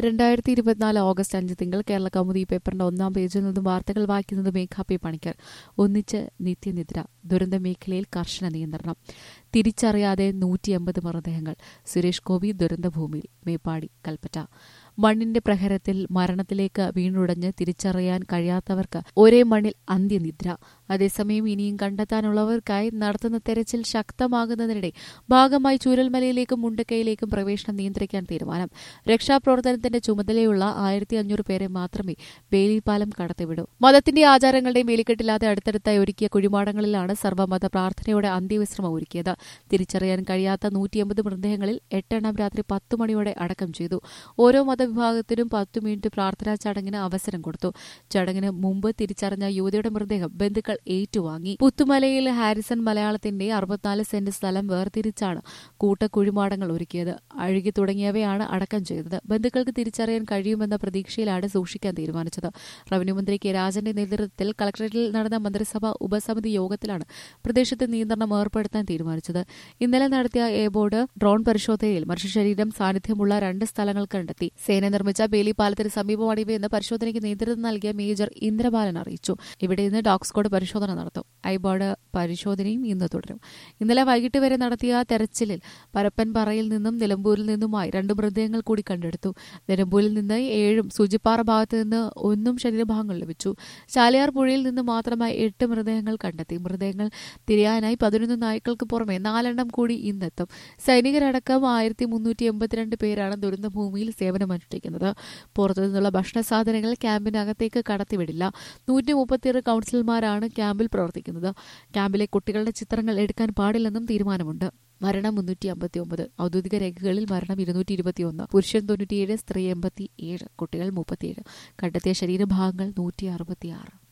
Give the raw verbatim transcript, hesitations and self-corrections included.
രണ്ടായിരത്തി ഇരുപത്തിനാല് ഓഗസ്റ്റ് അഞ്ച് തിങ്കൾ കേരള കൗമുദി പേപ്പറിന്റെ ഒന്നാം പേജിൽ നിന്നും വാർത്തകൾ വായിക്കുന്നത് മേഘ പി പണിക്കർ. ഒന്നിച്ച് നിത്യനിദ്ര, ദുരന്ത മേഖലയിൽ കർശന നിയന്ത്രണം. തിരിച്ചറിയാതെ നൂറ്റി എൺപത് മൃതദേഹങ്ങൾ. സുരേഷ് ഗോപി ദുരന്തഭൂമിയിൽ. മേപ്പാടി, കൽപ്പറ്റ. മണ്ണിന്റെ പ്രഹരത്തിൽ മരണത്തിലേക്ക് വീണുടഞ്ഞ് തിരിച്ചറിയാൻ കഴിയാത്തവർക്ക് ഒരേ മണ്ണിൽ അന്ത്യനിദ്ര. അതേസമയം ഇനിയും കണ്ടെത്താനുള്ളവർക്കായി നടത്തുന്ന തെരച്ചിൽ ശക്തമാകുന്നതിനിടെ ഭാഗമായി ചൂരൽമലയിലേക്കും മുണ്ടക്കയിലേക്കും പ്രവേശനം നിയന്ത്രിക്കാൻ തീരുമാനം. രക്ഷാപ്രവർത്തനത്തിന്റെ ചുമതലയുള്ള ആയിരത്തി അഞ്ഞൂറ് പേരെ മാത്രമേ ബേലിപ്പാലം കടത്തിവിടൂ. മതത്തിന്റെ ആചാരങ്ങളുടെയും വേലിക്കെട്ടില്ലാതെ അടുത്തടുത്തായി ഒരുക്കിയ കുഴിമാടങ്ങളിലാണ് സർവ്വമത പ്രാർത്ഥനയോടെ അന്ത്യവിശ്രമം ഒരുക്കിയത്. തിരിച്ചറിയാൻ കഴിയാത്ത നൂറ്റിയമ്പത് മൃതദേഹങ്ങളിൽ എട്ടെണ്ണം രാത്രി പത്തു മണിയോടെ അടക്കം ചെയ്തു. ഓരോ മതവിഭാഗത്തിനും പത്തു മിനിറ്റ് പ്രാർത്ഥനാ ചടങ്ങിന് അവസരം കൊടുത്തു. ചടങ്ങിന് മുമ്പ് തിരിച്ചറിഞ്ഞ യുവതിയുടെ മൃതദേഹം ബന്ധുക്കൾ ഏറ്റുവാങ്ങി. പുത്തുമലയിൽ ഹാരിസൺ മലയാളത്തിന്റെ അറുപത്തിനാല് സെന്റ് സ്ഥലം വേർതിരിച്ചാണ് കൂട്ടക്കുഴിമാടങ്ങൾ ഒരുക്കിയത്. അഴുകി തുടങ്ങിയവയാണ് അടക്കം ചെയ്തത്. ബന്ധുക്കൾക്ക് തിരിച്ചറിയാൻ കഴിയുമെന്ന പ്രതീക്ഷയിലാണ് സൂക്ഷിക്കാൻ തീരുമാനിച്ചത്. റവന്യൂ മന്ത്രി കെ രാജന്റെ നേതൃത്വത്തിൽ കളക്ടറേറ്റിൽ നടന്ന മന്ത്രിസഭാ ഉപസമിതി യോഗത്തിലാണ് പ്രദേശത്ത് നിയന്ത്രണം ഏർപ്പെടുത്താൻ തീരുമാനിച്ചത്. ഇന്നലെ നടത്തിയ എയർബോർഡ് ഡ്രോൺ പരിശോധനയിൽ മനുഷ്യശരീരം സാന്നിധ്യമുള്ള രണ്ട് സ്ഥലങ്ങൾ കണ്ടെത്തി. സേന നിർമ്മിച്ച ബേലിപ്പാലത്തിന് സമീപമാണ് ഇവയെന്ന് പരിശോധനയ്ക്ക് നേതൃത്വം നൽകിയ മേജർ ഇന്ദ്രബാലൻ അറിയിച്ചു. ഇവിടെ ഇന്ന് ഡോഗ് സ്ക്വാഡ് പരിശോധന നടത്തും. ഐബോർഡ് പരിശോധനയും ഇന്ന് തുടരും. ഇന്നലെ വൈകിട്ട് വരെ നടത്തിയ തെരച്ചിലിൽ പരപ്പൻപാറയിൽ നിന്നും നിലമ്പൂരിൽ നിന്നുമായി രണ്ട് മൃതദേഹങ്ങൾ കൂടി കണ്ടെടുത്തു. നിലമ്പൂരിൽ നിന്ന് ഏഴും സൂചിപ്പാറ ഭാഗത്ത് നിന്ന് ഒന്നും ശരീരഭാഗങ്ങൾ ലഭിച്ചു. ചാലിയാർ പുഴയിൽ നിന്ന് മാത്രമായി എട്ട് മൃതദേഹങ്ങൾ കണ്ടെത്തി. മൃതദേഹങ്ങൾ തിരയാനായി പതിനൊന്ന് നായ്ക്കൾക്ക് പുറമെ നാലെണ്ണം കൂടി ഇന്നെത്തും. സൈനികരടക്കം ആയിരത്തി മുന്നൂറ്റി എൺപത്തിരണ്ട് പേരാണ് ദുരന്തഭൂമിയിൽ സേവനമനുഷ്ഠിക്കുന്നത്. പുറത്തുനിന്നുള്ള ഭക്ഷണ സാധനങ്ങൾ ക്യാമ്പിനകത്തേക്ക് കടത്തിവിടില്ല. നൂറ്റി മുപ്പത്തിയേഴ് കൌൺസിലർമാരാണ് ക്യാമ്പിൽ പ്രവർത്തിക്കുന്നത്. ക്യാമ്പിലെ കുട്ടികളുടെ ചിത്രങ്ങൾ എടുക്കാൻ പാടില്ലെന്നും തീരുമാനമുണ്ട്. മരണം മുന്നൂറ്റി അമ്പത്തി ഒമ്പത്. ഔദ്യോഗിക രേഖകളിൽ മരണം ഇരുന്നൂറ്റി ഇരുപത്തിയൊന്ന്. പുരുഷൻ തൊണ്ണൂറ്റിയേഴ്, സ്ത്രീ എൺപത്തി ഏഴ്, കുട്ടികൾ മുപ്പത്തിയേഴ്. കണ്ടെത്തിയ ശരീരഭാഗങ്ങൾ നൂറ്റി അറുപത്തിയാറ്.